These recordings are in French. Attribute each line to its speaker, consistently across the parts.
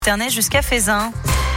Speaker 1: Ternay jusqu'à Fézin.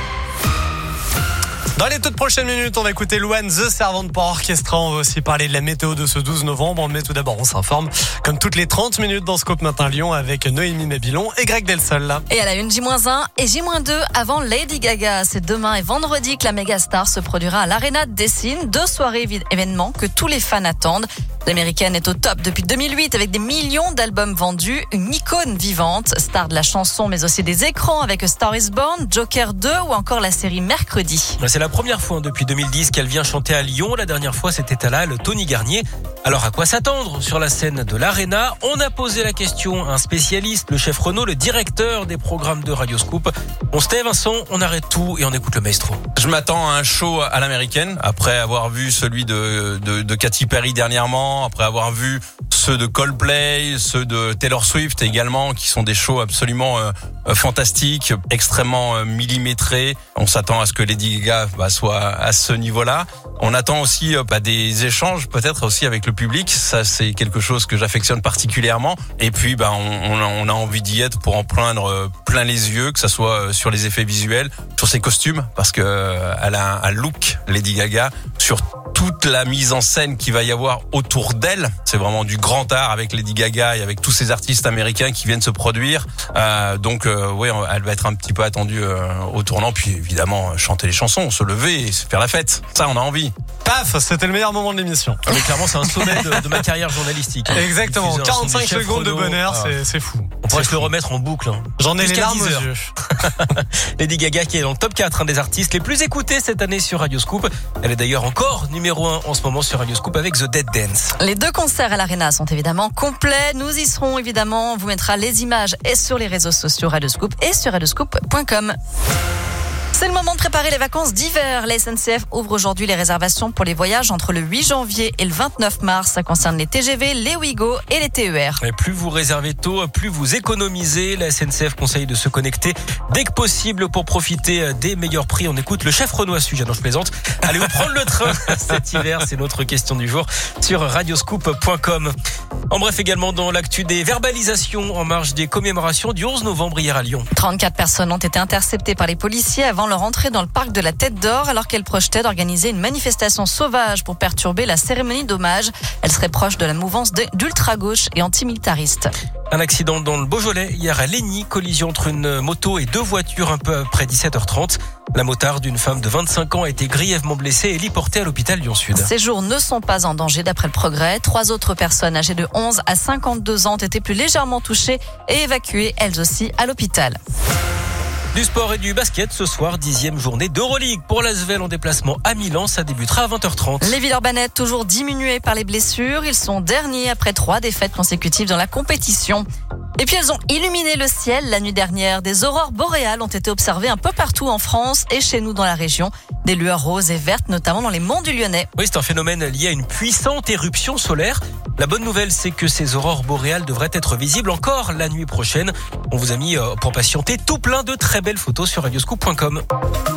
Speaker 2: Dans les toutes prochaines minutes, on va écouter Louane, The Servant par Orchestra. On va aussi parler de la météo de ce 12 novembre. Mais tout d'abord, on s'informe comme toutes les 30 minutes dans Scoop Matin Lyon avec Noémie Mabilon et Greg Delsol. Là.
Speaker 1: Et à la une, J-1 et J-2 avant Lady Gaga. C'est demain et vendredi que la mégastar se produira à l'Arena de Dessine. 2 soirées événements que tous les fans attendent. L'américaine est au top depuis 2008 avec des millions d'albums vendus. Une icône vivante, star de la chanson mais aussi des écrans avec A Star is Born, Joker 2 ou encore la série Mercredi.
Speaker 3: C'est la première fois depuis 2010 qu'elle vient chanter à Lyon. La dernière fois, c'était à la halle Tony Garnier. Alors à quoi s'attendre sur la scène de l'Arena? On a posé la question à un spécialiste, le chef Renaud, le directeur des programmes de Radio Scoop. On se tait, Vincent, on arrête tout et on écoute le maestro.
Speaker 4: Je m'attends à un show à l'américaine, après avoir vu celui de Katy Perry dernièrement, après avoir vu ceux de Coldplay, ceux de Taylor Swift également, qui sont des shows absolument fantastiques, extrêmement millimétrés. On s'attend à ce que Lady Gaga soit à ce niveau-là. On attend aussi des échanges, peut-être aussi avec le public. Ça, c'est quelque chose que j'affectionne particulièrement. Et puis, on a envie d'y être pour en prendre plein les yeux, que ça soit sur les effets visuels, sur ses costumes, parce que elle a un look, Lady Gaga, sur toute la mise en scène qu'il va y avoir autour d'elle. C'est vraiment du grand art avec Lady Gaga et avec tous ces artistes américains qui viennent se produire. Donc, elle va être un petit peu attendue au tournant. Puis évidemment, chanter les chansons, se lever et se faire la fête. Ça, on a envie.
Speaker 2: Paf, c'était le meilleur moment de l'émission.
Speaker 3: Mais clairement, c'est un sommet de ma carrière journalistique.
Speaker 2: Exactement, 45 secondes de bonheur, c'est fou.
Speaker 3: On pourrait se le remettre en boucle.
Speaker 2: J'en ai les
Speaker 3: Jusqu'à
Speaker 2: larmes aux
Speaker 3: 10 heures.
Speaker 2: yeux.
Speaker 3: Lady Gaga qui est dans le top 4 des artistes les plus écoutés cette année sur Radio Scoop. Elle est d'ailleurs encore numéro 1 en ce moment sur Radio Scoop avec The Dead Dance.
Speaker 1: Les 2 concerts à l'Arena sont évidemment complets. Nous y serons évidemment. On vous mettra les images et sur les réseaux sociaux Radio Scoop et sur radioscoop.com. C'est le moment de préparer les vacances d'hiver. La SNCF ouvre aujourd'hui les réservations pour les voyages entre le 8 janvier et le 29 mars. Ça concerne les TGV, les Ouigo et les TER.
Speaker 3: Et plus vous réservez tôt, plus vous économisez. La SNCF conseille de se connecter dès que possible pour profiter des meilleurs prix. On écoute le chef Renaud à ce sujet. Non, je plaisante. Allez-vous prendre le train cet hiver? C'est notre question du jour sur radioscoop.com. En bref, également dans l'actu des verbalisations en marge des commémorations du 11 novembre hier à Lyon.
Speaker 1: 34 personnes ont été interceptées par les policiers avant leur entrée dans le parc de la Tête d'Or alors qu'elles projetaient d'organiser une manifestation sauvage pour perturber la cérémonie d'hommage. Elle serait proche de la mouvance d'ultra-gauche et antimilitariste.
Speaker 3: Un accident dans le Beaujolais hier à Légny, collision entre une moto et 2 voitures un peu après 17h30. La motarde, une femme de 25 ans, a été grièvement blessée et héliportée à l'hôpital Lyon-Sud.
Speaker 1: Ces jours ne sont pas en danger d'après le Progrès. 3 autres personnes âgées de 11 à 52 ans ont été plus légèrement touchées et évacuées, elles aussi, à l'hôpital.
Speaker 3: Du sport et du basket ce soir, 10e journée d'Euroleague pour l'Asvel en déplacement à Milan. Ça débutera à 20h30.
Speaker 1: Les Villeurbanais toujours diminués par les blessures. Ils sont derniers après 3 défaites consécutives dans la compétition. Et puis elles ont illuminé le ciel la nuit dernière. Des aurores boréales ont été observées un peu partout en France et chez nous dans la région. Des lueurs roses et vertes, notamment dans les monts du Lyonnais.
Speaker 3: Oui, c'est un phénomène lié à une puissante éruption solaire. La bonne nouvelle, c'est que ces aurores boréales devraient être visibles encore la nuit prochaine. On vous a mis, pour patienter, tout plein de très belles photos sur radioscoop.com.